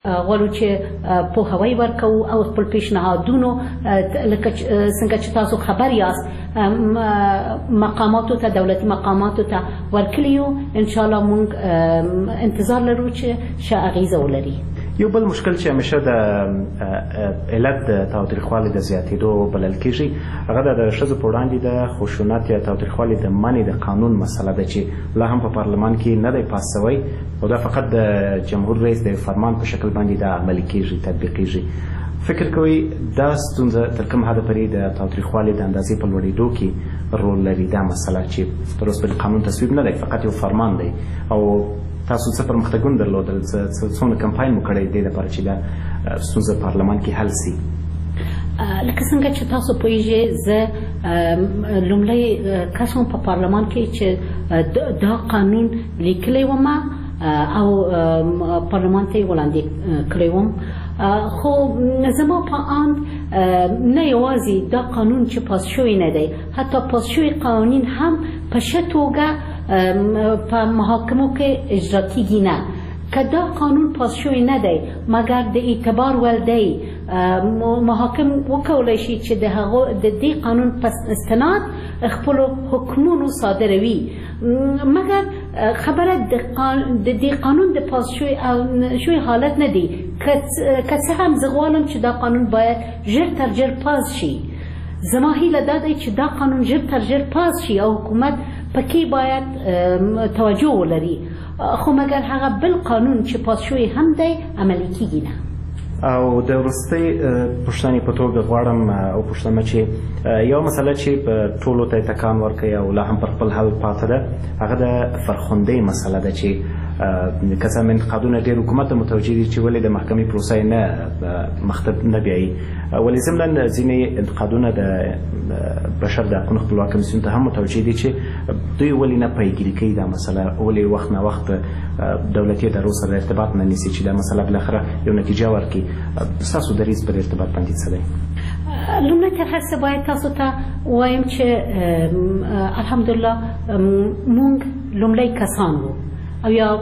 غواړو چې پوهاوی ورکوو او خپل پیشنهادونو لکه څنګه چې تاسو خبر یاست مقاماتو ته دولتي مقاماتو ته ورکړي یو انشاءالله موږ انتظار لرو چې ښه اغیزه ولري. یو بل مشکل چې همیشه د علت د تاوتریخوالي د زیاتېدو بلل کېږي هغه د ښځو په وړاندې د خشونت یا تاوتریخوالي د منع د قانون مسله ده چې لا هم په پارلمان کې نه دی پاس شوی او دا فقط د جمهور رئیس د فرمان په شکل باندې دا عملي کېږي تطبیقېږي. فکر کوئ دا ستونزه تر کوم حده پورې د تاوتریخوالي د اندازې په لوړېدو کې رول لري دا مسله چې تر اوسه پورې قانون تصویب نه دی فقط یو فرمان دی او تاسو څه پرمختګونه درلودل څونه کمپاین مو کړی دی لپاره چې دا ستونزه پارلمان کې حل سي؟ لکه څنګه چې تاسو پوهیږئ زه لومړی کس وم په پارلمان کې چې دا قانون لیکلی وم او پارلمان ته یې وړاندې کړی وم خو زما په اند نه یوازې دا قانون چې پاس شوی نه دی حتی پاس شوی قوانین هم په ښه توګه په محاکمو کې اجرا کیږي نه که دا قانون پاس شوی نه دی مګر د اعتبار وړ دی محاکم وکولی شي چې د دې قانون په استناد خپلو حکمونو صادروي مګر خبره د دې قانون د پاس شوی حالت نه دی که څه هم زه غواړم چې دا قانون باید ژر تر ژر پاس شي زما هیله دا دی چې دا قانون ژر تر ژر پاس شي او حکومت پکې باید توجه ولري خو مګر هغه بل قانون چې پاس شوی هم دی عملي کیږي نه. او د وروستۍ پوښتنې په توګه غواړم او پوښتنه چې یو مسله چې په ټولو ته ټکان ورکوي او لا هم پر خپل حل پاته ده هغه د فرخندۍ مسله ده چې که څه هم انتقادونه ډېر حکومت ته متوجه دي چې ولې د محکمې پروسه یې نه مخته نه بیایي ولې ضمنا ځینې انتقادونه د بشر د حقونو خپلواک کمیسیون ته هم متوجه دي چې دوی ولې نه پیگیري کوي دا مسله ولې وخت نه وخت دولتي ادارو سره ارتباط نه نیسي چې دا مسله بالاخره یو نتیجه ورکړي. ستاسو دریځ پر ارتباط باندې څه دی؟ لومړی تر هر څه باید تاسو ته ووایم چې الحمدلله موږ لومړی کسان وو او یا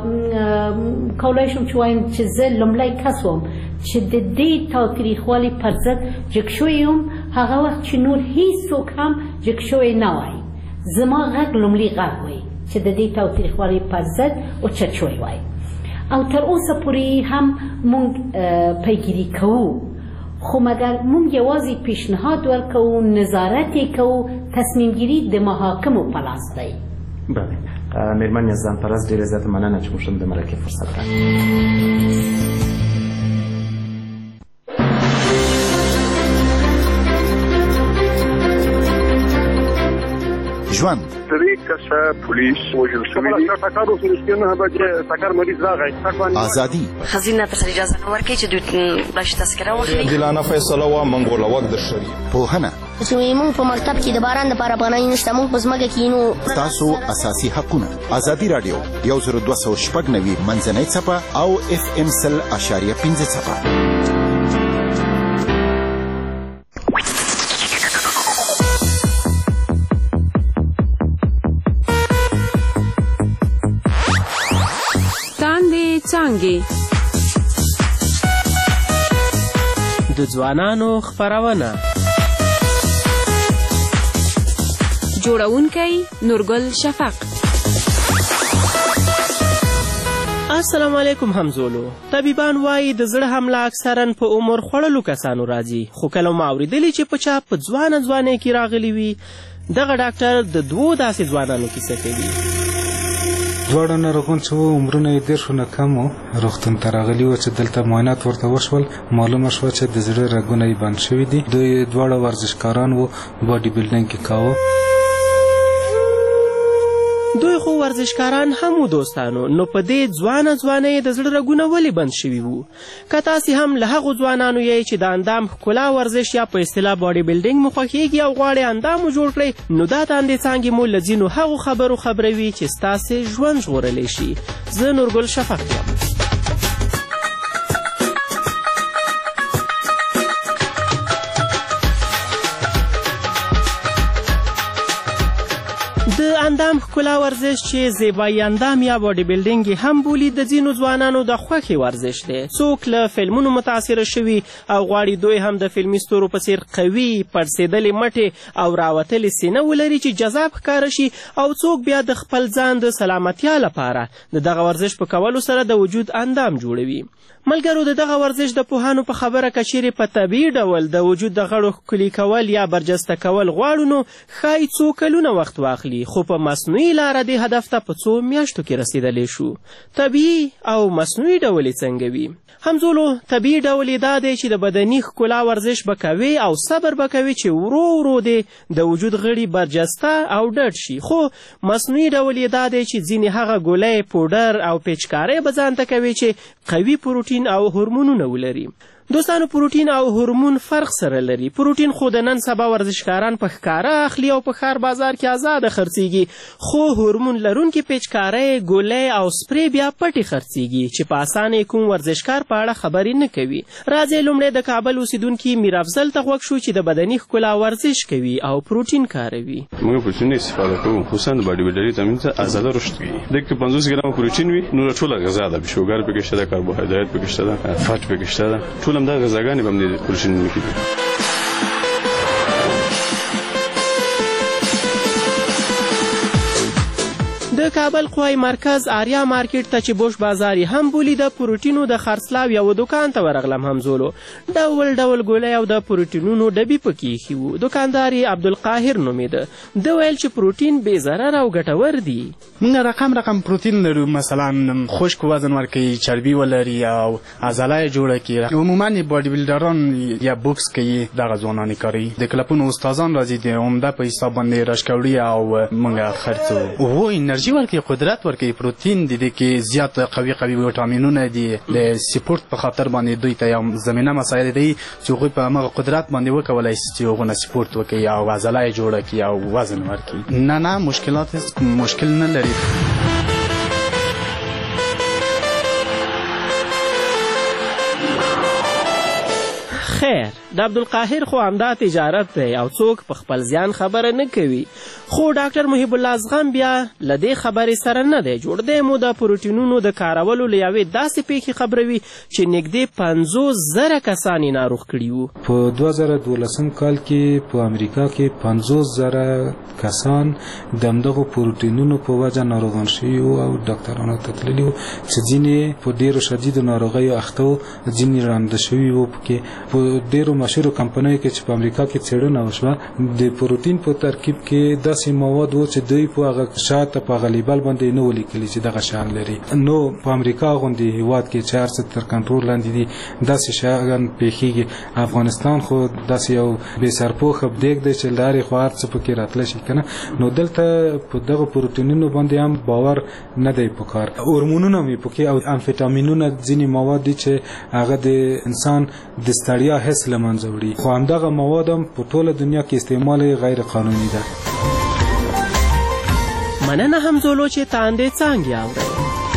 کولی شم چې وایم چې زه لومړی کس وم چې د دې تاوتریخوالي پر ضد جګ شوی یم هغه وخت چې نور هیڅوک هم جګ شوی نه وای زما غږ لومړی غږ وای چې د دې تاوتریخوالي پر ضد اوچت شوی وای او تر اوسه پورې هم موږ پیگیري کوو خو مګر موږ یوازې پیشنهاد ورکوو نظارت یې کوو تصمیم گیري د محاکمو په لاس دی. بله مېرمن یزدان پرست ډېره زیاته مننه چې موږ د مرکې فرصت راکړ. ژوند درې کسه پولیس وژل شوي دي ټکر وشو چې نه بچي ټکر مریض راغی ازادي خزینه ته اجازه نه ورکړي چې دوی باش تذکره واخلي عادلانه فیصله و منګول وخت د شری پوهنه چې موږ په مکتب کې د باران لپاره پناه نشته موږ په ځمکه کې نو تاسو اساسي حقونه ازادي رادیو 10290 منځنۍ څپه او FM 100.5 څپه. څانګې د ځوانانو خپرونه جوړونکی نورګل شفق. السلام علیکم همزولو. طبيبان وایي د زړه حمله اکثرا په عمر خوړلو کسانو راځي خو کله ما اورېدلې چې په چا په ځوانۍ کې راغلی وي دغه ډاکټر د دوو داسې ځوانانو کیسه کوي. دواړه ناروغان چې عمرونه یې 10 نه کم وو روغتون ته راغلي وو چې دلته معاینات ورته وشول معلومه شوه چې د زړه رګونه یې بند شوي دي. دوی دواړه ورزشکاران وو باډي بلډینګ یې کاوه. دوی خو ورزشکاران هم و دوستانو نو په دې ځوانۍ د زړه رګونه ولې بند شوي وو؟ که تاسې هم له هغو ځوانانو یې چې د اندام ښکلا ورزش یا په اصطلاح باډي بلډینګ مو خوښیږي او غواړئ اندام مو جوړ کړئ نو دا تاندې څانګې مو له ځینو هغو خبرو خبروي چې ستاسې ژوند ژغورلی شي. زه نورګل شفق یم. د اندام ښکلا ورزش چې زیبایي اندام یا باډي بلډینګ هم بولي د ځینو ځوانانو د خوښې ورزش دی. څوک له فلمونو متاثره شوي او غواړي دوی هم د فلمي ستورو په څیر قوي پړسېدلې مټې او راوتلې سینه ولري چې جذاب ښکاره شي، او څوک بیا د خپل ځان د سلامتیا لپاره د دغه ورزش په کولو سره د وجود اندام جوړوي. ملګرو، د دغه ورزش د پوهانو په خبره که چیرې په طبیعي ډول د وجود د غړو ښکلي کول یا برجسته کول غواړو نو ښایي څو کلونه وخت واخلي، خو په مصنوعي لاره دې هدف ته په څو میاشتو کې رسېدلی شو. طبیعي او مصنوعي ډول یې څنګه وي؟ همزولو طبیعي ډول یې دا دی چې د بدني ښکلا ورزش به کوي او صبر به کوي چې ورو ورو دې د وجود غړي برجسته او ډډ شي، خو مصنوعي ډول یې دا دی چې ځینې هغه ګولۍ، پوډر او پیچکارۍ به ځان ته کوي چې قوي پروټین او هورمونونه ولري. دوستانو، پروټین او هورمون فرق سره لري. پروټین خو د نن سبا ورزشکاران په ښکاره اخلي او په ښار بازار کې آزاده خرڅیږي، خو هورمون لرونکي پیچکارۍ، ګولۍ او سپری بیا پټې خرڅیږي چې په اسانه کوم ورزشکار په اړه خبرې نه کوي. راځئ لومړی د کابل اوسیدونکي میر افضل ته غوږ شو چې د بدني ښکلا ورزش کوي او پروټین کاروي. موږ پروټین استفاده کوو، خصوصا د باډي بلډري تمرین ته آزاده رشد کوي. دغه 50 ګرام پروټین وي، نور ټوله غذا ده، شوګر پکې شته، کاربوهایډریټ پکې شته، فات پکې شته، ټول هم دا غذاګانې به د پروټین کې د کابل قوای مرکز آریا مارکیټ ته چې بوش بازار هم بولي د پروټینو د خرڅلاو یو دکان ته ورغلم. همزولو ډول ډول ګولۍ او د پروټینونو ډبي پکې ایښي وو. دکاندار یې عبدالقاهر نومېده. ده ویل چې پروټین بې ضرر او ګټور دي. موږ رقم پروټین لرو، مثلا خشک وزن ورکوي، چربي ولري او عضله یې جوړه کړي. عموما باډي بلډران یا بوکس کوي، دغه ځوانان یې کوي. د کلبونو استادان راځي، د عمده په حساب باندې رشکوړي او موږ خرڅو. هو انرژي ورکوي، قدرت ورکوي. پروټین د دې کې زیات قوي ویټامینونه دي. د سپورت په خاطر باندې دوی ته یو زمینه مساعده دي چې هغوی په همغه قدرت باندې وکولی شي چې هغونه سپورت وکړي او عضله یې جوړه کړي او وزن ورکړي. نه مشکلات مشکل نه لري. خیر، د عبدالقاهر خو همدا تجارت دی او څوک په خپل زیان خبره نه کوي، خو ډاکټر محب الله زغم بیا له دې خبرې سره نه دی جوړ. دی مو د پروټینونو د کارولو له یوې داسې پیښې خبروي چې نږدې 50,000 کسان یې ناروغ کړي وو. په 2012 کال کې په امریکا کې 50,000 کسان د همدغو پروټینونو په وجه ناروغان شوي وو او ډاکټرانو ته تللي وو چې ځینې په ډېرو شدیدو ناروغیو اخته وو، ځینې رانده شوي وو. پکې په ډېرو مشهورو کمپنیو کې چې په امریکا کې څېړنه وشوه، د پروټین په ترکیب کې داسې مواد وو چې دوی په هغه شاته په هغه لیبل باندې نه ولیکلي چې دغه شیان لري. نو په امریکا غوندې هېواد کې چې هر څه تر کنټرول لاندې دي، داسې شیان پېښېږي. افغانستان خو داسې یو بې سرپوښه بدېګ دی چې له هرې خوا هر څه پکې راتلی شي که نه. نو دلته په دغه پروټینونو باندې هم باور نه دی پکار. هورمونونه هم یې پکې او امفیټامینونه ځینې مواد دي چې هغه د انسان د ستړیا حس له منځه وړي، خو همدغه مواد هم په ټوله دنیا کې استعمال غیر قانوني ده. مننه همزولو چې تاندې څانګې اورئ.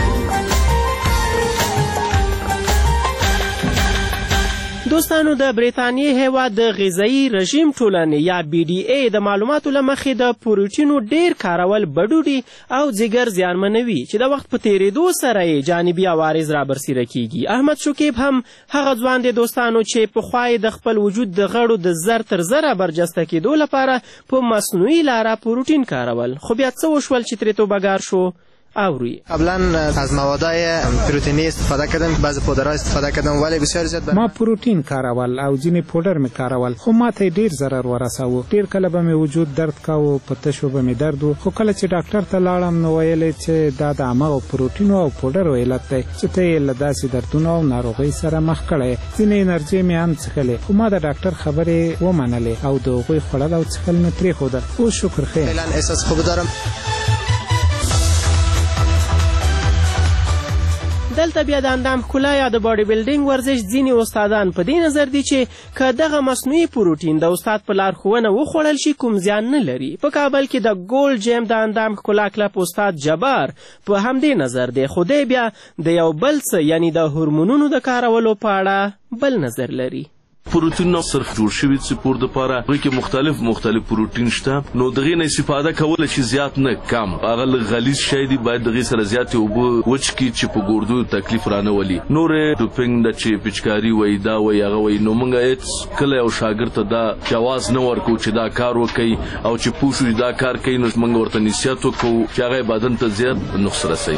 دوستانو، د بریتانیې هیواد د غذایي رژیم ټولنې یا BDA د معلوماتو له مخې د پروټینو ډیر کارول بډوډي او ځیګر زیانمنوي چې د وخت په تیریدو سره یې جانبي عوارض رابرسیره کیږي. احمد شکیب هم هغه ځوان دی دوستانو چې پخوا یې د خپل وجود د غړو د زر تر زره برجسته کېدو لپاره په مصنوعي لاره پروټین کارول، خو بیا څه وشول چې ترې توبهګار شو؟ آوری. قبلا از موادهای پروتئینی استفاده کردم، بعضی پودرها استفاده کردم، ولی بسیار زیاد ما پروتین کارول او ځینې پودر می کارول، خو ما ته ډیر ضرر ورساوه. ډیر کله به می وجود درد کاوه، په تشو به می درد و، خو کله چې ډاکټر ته لاړم نو ویل چې دا د هغه پروتین او پودر علت دی چې ته یې له داسې دردونو او ناروغۍ سره مخ کړی. ځینې انرژي می هم څښلې، خو ما د ډاکټر خبرې ومنلې او د هغوی خوړل او څښل مې پرېښودل. اوس شکر خیر. فعلا احساس خوب دارم. دلته بیا د اندام ښکلا یا د باډي بلډینګ ورزش ځینې استادان په دې نظر دي چې که دغه مصنوعي پروټین د استاد په لارښوونه وخوړل شي کوم زیان نه لري. په کابل کې د ګولډ جیم د اندام ښکلا کلب استاد جبار په همدې نظر دی، خو دی بیا د یو بل څه یعنی د هورمونونو د کارولو په اړه بل نظر لري. پروتین صرف جوړ شوی سپور د پاره وای کې مختلف پروتین شته نو دغه نه استفاده کول چې زیات نه کم هغه غلیظ شی دی باید دغه سره زیات او وچ کی چې په ګوردو تکلیف رانه ولي نور ډوپینګ د چې پچکاری وای دا وای هغه وای نو مونږه هیڅ کله او شاګرد ته دا جواز نه ورکو چې دا کار وکړي او چې پوښتنه دا کار کوي نو مونږ ورته نصیحت وکړو چې هغه بدن ته زیات نقص رسي.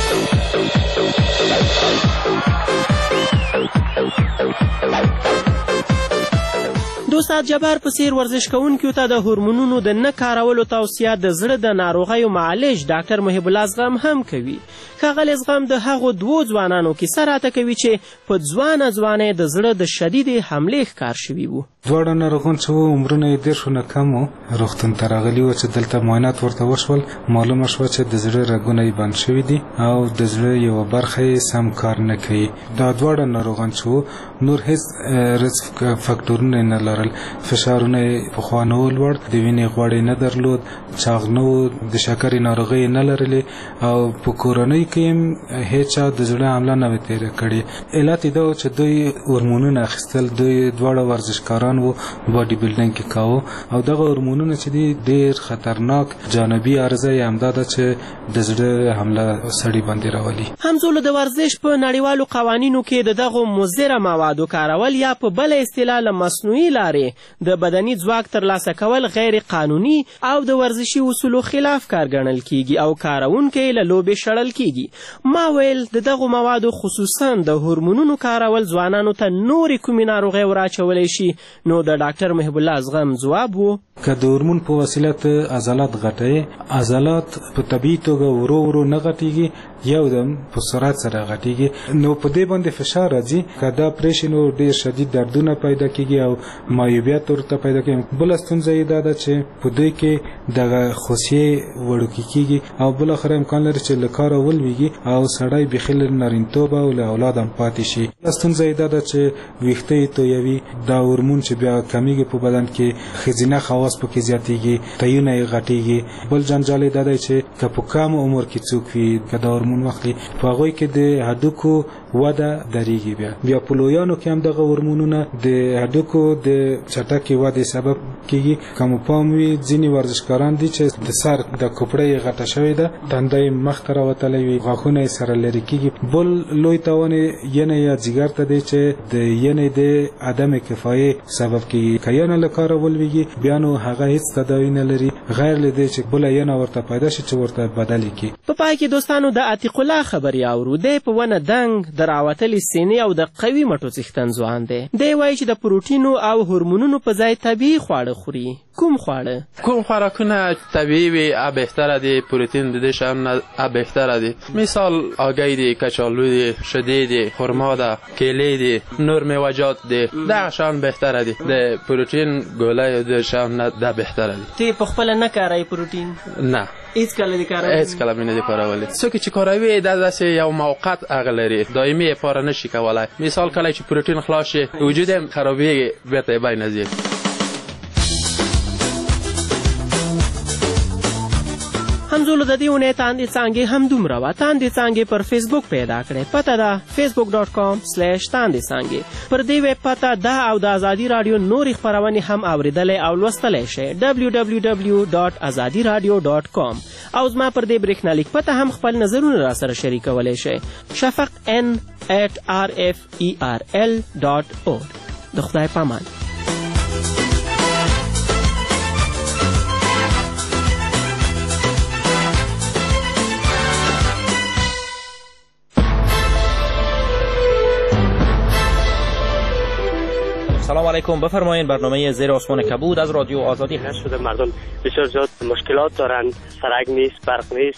دوستاد جبار په څیر ورزش کوونکو ته د هورمونونو د نه کارولو توصیه د زړه د ناروغیو معالج ډاکټر محب الله زغم هم کوي. ښاغلی زغم د هغو دوو ځوانانو کیسه راته کوي چې په ځوانۍ د زړه د شدیدې حملې ښکار شوي وو. دواړه ناروغان چې وو عمرونه یې 10 نه کم وو روغتون ته راغلي وو چې دلته معاینات ورته وشول. معلومه شوه چې د زړه رګونه یې بند شوي دي او د زړه یوه برخه یې سم کار نه کوي. دا دواړه ناروغان چې وو نور هیڅ رسک فاکټورونه نه لرل. فشارونه یې پخوا نه و لوړ، د وینې غوړ یې نه درلود، چاغ نه و، د شکرې ناروغۍ یې نه لرلې او په کورنۍ کې هم هیچا د زړه حمله نه وه تېره کړې. علت یې دا و چې دوی هورمونونه اخیستل. دوی دواړه ورزشکاران وو، باډي بلډینګ کې کاوه او دغه هورمونونه چې دي ډېر خطرناک جانبي عرضه یې همدا ده چې د زړه حمله سړي باندې راولي. همزولو د ورزش په نړیوالو قوانینو کې د دغو مضره موادو کارول یا په بله اصطلاح له مصنوعي لارې د بدني ځواک ترلاسه کول غیر قانوني او د ورزشي اصولو خلاف کار ګڼل کیږي او کاروونکی له لوبې شړل کیږي. ما ویل د دغو موادو خصوصا د هورمونونو کارول ځوانانو ته نورې کومې ناروغۍ وراچولی شي نو د ډاکټر محب الله زغم ځواب و که د هورمون په وسیله ته عضلات غټوي، عضلات په طبیعي توګه ورو ورو نه غټېږي، یو دم په سرعت سره غټېږي. نو په دې باندې فشار راځي. که دا پرې نو ډېر شدید دردونه پیدا کېږي او معیوبیت ورته پیدا کېږي. بله ستونزه یې دا ده چې په دوی کې دغه خوسیې وړوکې کېږي او بالاخره امکان لري چې له کاره ولویږي او سړی بیخي له نارینتوبه او له اولاد هم پاتې شي. ستونزه یې دا ده چې ویښته یې تویوي، دا هورمون چې بیا کمیږي په بدن کې، ښځینه خواص پکې زیاتېږي، تیونه یې غټېږي. بل جنجال یې دا دی چې که په کم عمر کې څوک وي که دا هورمون واخلي په هغوی کې د هډوکو وده درېږي. بیا په لویانو کې هم دغه هورمونونه د هډوکو د چټکې ودې سبب کېږي. که مو پام وي ځینې ورزشکاران دي چې د سر د کوپړه یې غټه شوې ده، تنده یې مخ ته راوتلی وي، غاښونه یې سره لرې کېږي. بل لوی تاوان یې ینه یا ځیګر ته دی چې د ینې د عدم کفایې سبب کېږي. که ینه له کاره ولویږي بیا نو هغه هیڅ تداوي نه لري غیر له دې چې بله ینه ورته پیدا شي چې ورته بدلې کړي. په پای کې دوستانو د عتیق الله خبرې اورو. دی په ونه دنګ د راوتلې سینې او د قوي مټو څښتن ځوان دی. دی وایي چې د پروټینو او هورمونونو په ځای طبیعي خواړه خوري. کوم خواړه؟ کوم خوراکونه طبیعي وي بهتره دي، پروتین د دې شیانو نه بهتره دي. مثال هګۍ دي، کچالو دي، شیدې دي، خرما ده، کیلې دي، نور میوه‌جات دي. دغه شیان بهتره دي. د پروتین ګولۍ د شیانو نه دا بهتره دي. ته په خپله نه کاروې پروتین؟ نه، هیڅ کله دې کارولی؟ هیڅ کله مې نه دي کارولی. څوک چې کاروي دا داسې یو موقت هغه لري، دایمي یې پاره نشي کولی. مثال کله چې پروتین خلاص شي وجود یې خرابېږي، بېرته یې بین ځي. همزولو د دې اونۍ تاندې څانګې همدومره وه. تاندې څانګې پر فیسبوک پیدا کړئ. پته ده facebook.com/تاندې څانګې. پر دې ویب پته ده او د ازادي راډیو نورې خپرونې هم اورېدلی او لوستلی شئ www.azadiradio.com. او زما پر دې برېښنالیک پته هم خپل نظرونه راسره شریکولی شئ shafaqn@rferl.org. د خدای پامان. سلام علیکم، بفرمایید. برنامه زیر آسمان کبود از رادیو آزادی هست. شده مردم بسیار زیاد مشکلات دارند، سرک نیست، برق نیست.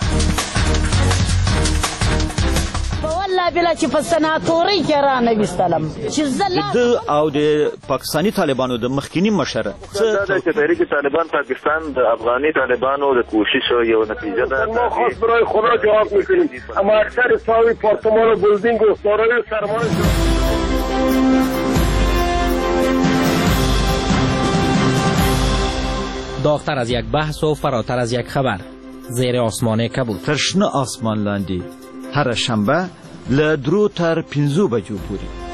والله بلا چې په سناتورۍ کې رانویستلم چې د او د پاکستاني طالبانو د مخکینی مشر دا چې تحریک طالبان پاکستان د افغاني طالبانو د کوشش یو نتیجه ده. ما خواست برای خدا جواب میکنیم، اما اکثر ساوی پارتمان و بلدینگ و سارای سرمایه داغتر از یک بحث و فراتر از یک خبر. زیر آسمان کبود. تر شنه آسمان لاندې هر شنبه له 3 تر 5 بجو پورې.